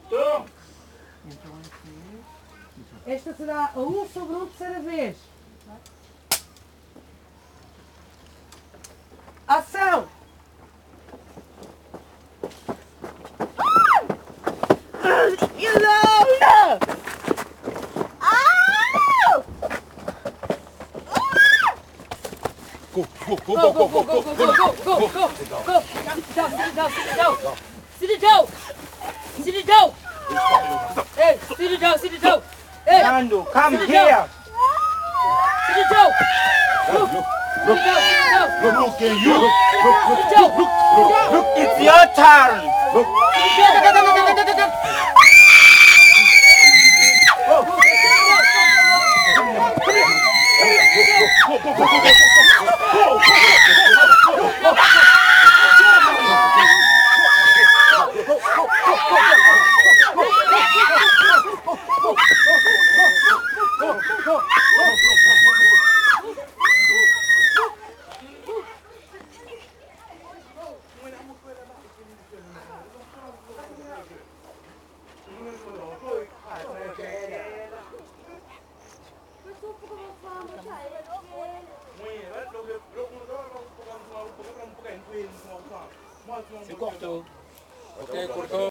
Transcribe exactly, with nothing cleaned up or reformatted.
Esta será a um sobre um terceira vez. Ação! Go, go, go, Go, go, go, go, go, go, go, go, go, go. Sit down, sit down, sit down. Sit down. Sit down. Hey, sit down, sit down. Hey, Nando, come sit here. down. Sit down. Look, look, sit down. Look, look, and you. Look, look, Sit down. look, look, It's your turn. look. C'est court, ok, court.